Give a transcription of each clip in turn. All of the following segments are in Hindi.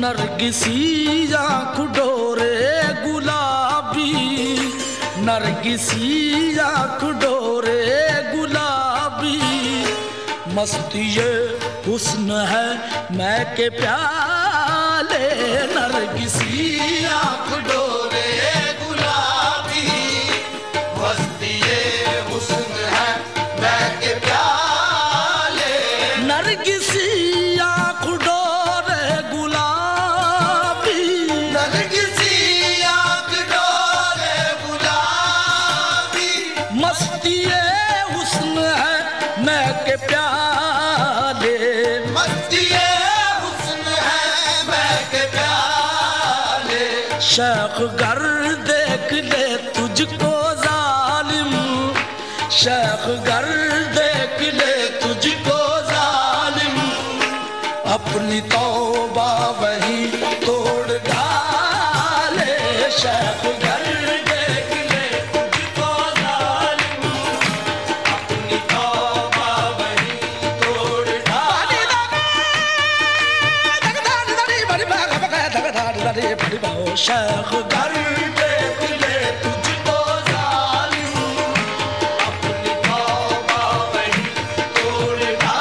नरगिसी आँख डोरे गुलाबी, नरगिसी आँख डोरे गुलाबी, मस्ती ये हुस्न है मैं के प्याले, नरगिसी आँख डोरे गुलाबी, मस्ती ये हुस्न है मैं के प्याले, नरगिसी आँख डोरे गुलाबी, नरगिसी आँख डोरे गुलाबी, मस्ती ये हुस्न है मैं के प्याले, मस्ती ये हुस्न है मैं के प्याले, शेख घर देख ले तुझको जालिम, शेख घर देख ले तुझको जालिम, अपनी तौबा वही तोड़ डाले, शेख घर देख ले तुझको जालिम, अपनी तौबा वही तोड़ डाले, शेख घर देख ले तुझको जालिम, अपनी तौबा वही तोड़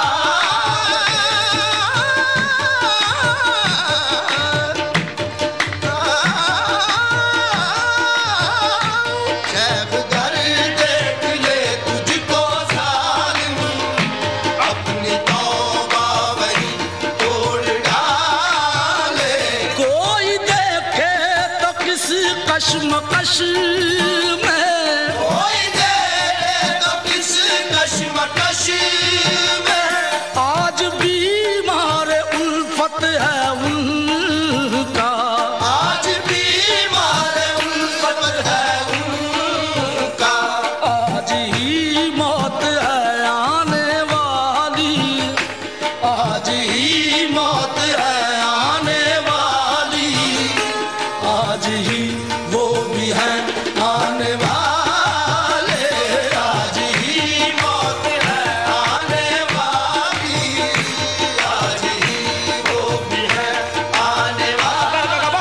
शेख घर देख ले तुझको जालिम, अपनी तौबा वही तोड़ डाले, कोई देखे तो किसी कश्मकश में, कोई देखे तो किसी कश्मकश में, आज बीमार उल्फत है उनका, आज बीमार उल्फत है उनका, आज ही मौत है आने वाली, आज ही मौत है आने वाली, आज ही वो भी है आने वाले, आज ही मौत है आने वाली, आज ही वो भी है आने वाली,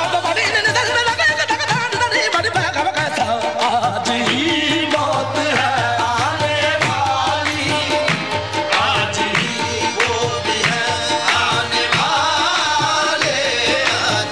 आज ही मौत है आने वाली, आज ही वो भी है आने वाले, आज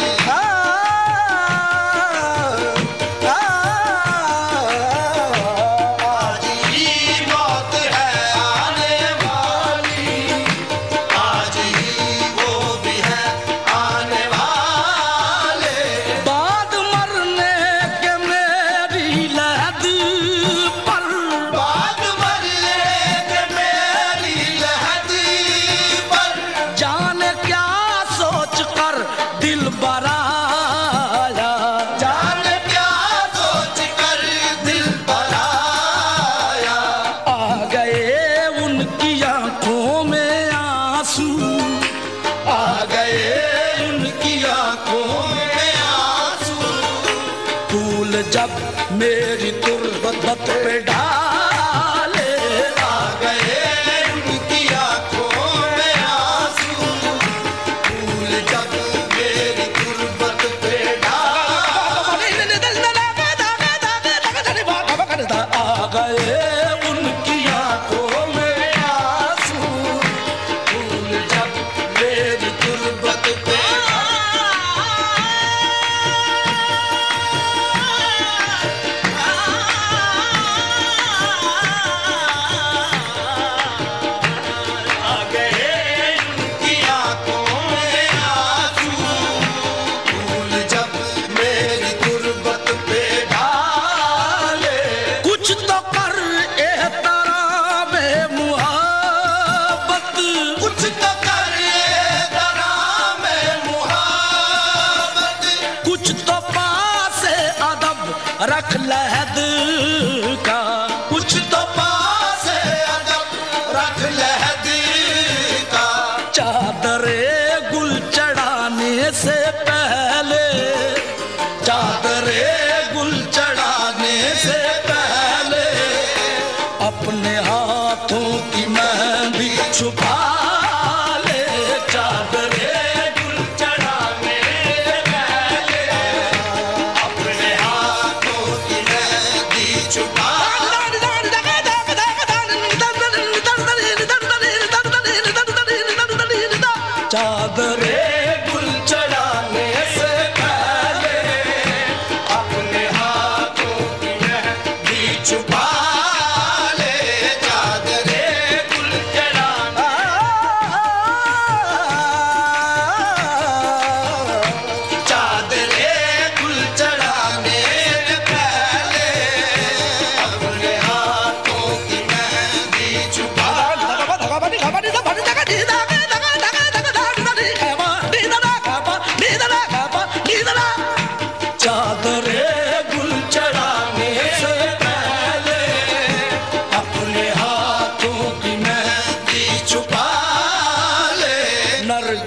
ही मौत है आने वाली, आज ही वो भी है आने वाले, बाद मरने के मेरी लहद पर, बाद मरने के मेरी लहद पर, जाने क्या सोच कर दिल बराया, जाने क्या सोच कर दिल बराया, आ गए उनकी आंखों में आंसू, आ गए उनकी आंखों में आंसू, फूल जब मेरी तुर्बत पे डाले, आ गए उनकी आंखों में आंसू, फूल जब मेरी तुर्बत पे डाले, आ गए उनकी आंखों में आंसू, फूल जब मेरी तुर्बत पे आ गए उनकी आंखों में आंसू, फूल जब मेरी तुर्बत पे डाले, कुछ तो कर एहतराम मुहब्बत, कुछ तो कर एहतराम मुहब्बत, कुछ तो पास अदब रख लहद का, कुछ तो पास अदब रख लहद का, चादरे गुल चढ़ाने से पहले, चादरे गुल चढ़ाने से पहले, अपने हाथों की मेहंदी छुपा ले, चादरे गुल चढ़ाने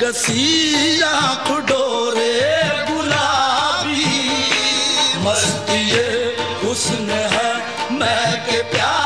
कसी आँख डोरे गुलाबी, मस्ती ये हुस्न है महके प्यार